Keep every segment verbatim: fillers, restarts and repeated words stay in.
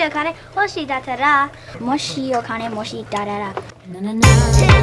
ရခါနဲ့ဟောရှိတာထရာမရှိရခါနဲ့မရှိတာတာနာနာနာ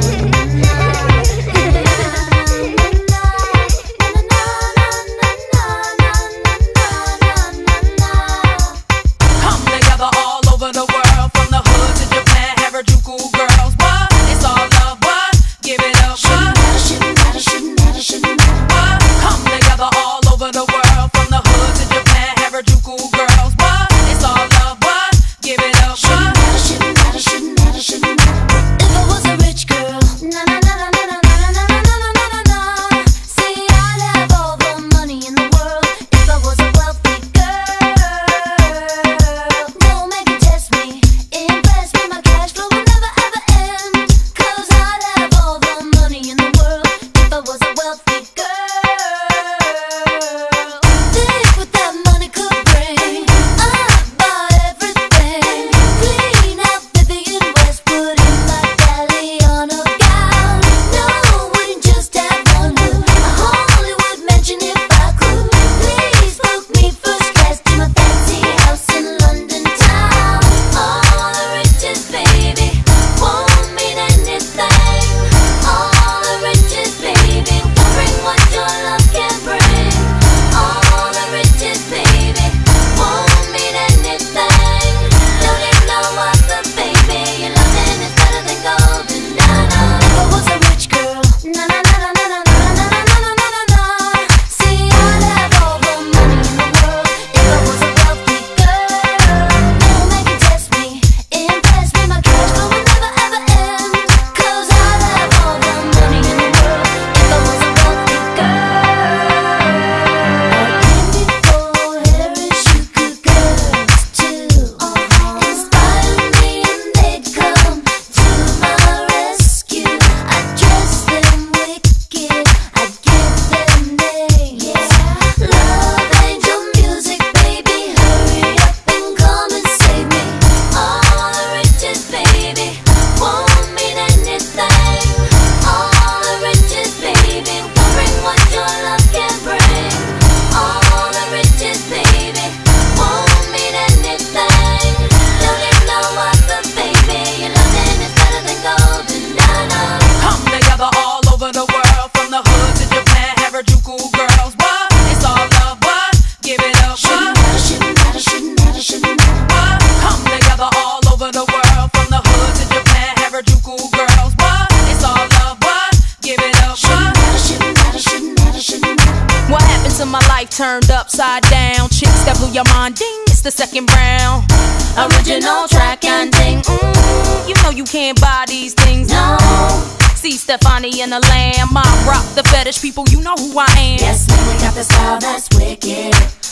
Turned upside down, chicks that blew your mind, ding, it's the second round. Original track and ding, mm, you know you can't buy these things, no. See Stefani and the Lamb, I rock the fetish people, you know who I am. Yes, man, we got the style that's wicked.